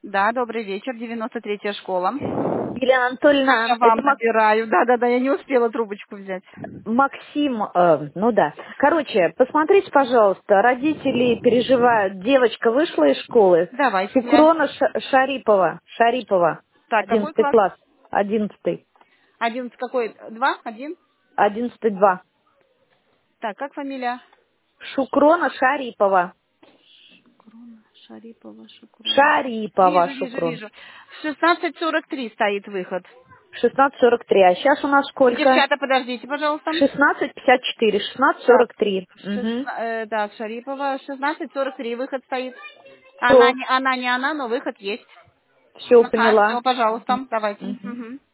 Да, добрый вечер, 93-я школа. Елена Анатольевна, Я вам это набираю. Да, я не успела трубочку взять. Максим, ну да. Короче, посмотрите, пожалуйста, родители переживают. Девочка вышла из школы. Давайте глянем. Шукрона Шарипова, Так, какой 11 класс? класс, 11, 11 какой? 2? 1? 11-2. Так, как фамилия? Шукрона Шарипова. Шукрона, Шарипова, Шукрона. Шарипова Вижу, вижу, Шукрон. вижу. В 16:43 стоит выход. 16:43. А сейчас у нас сколько? Девчата, подождите, пожалуйста. 16:54. Так, 16:43. Угу. так, Шарипова, 16:43 выход стоит. Все, Она не она, но выход есть. все Ага, поняла. все, пожалуйста, давайте. Мгм. Мгм.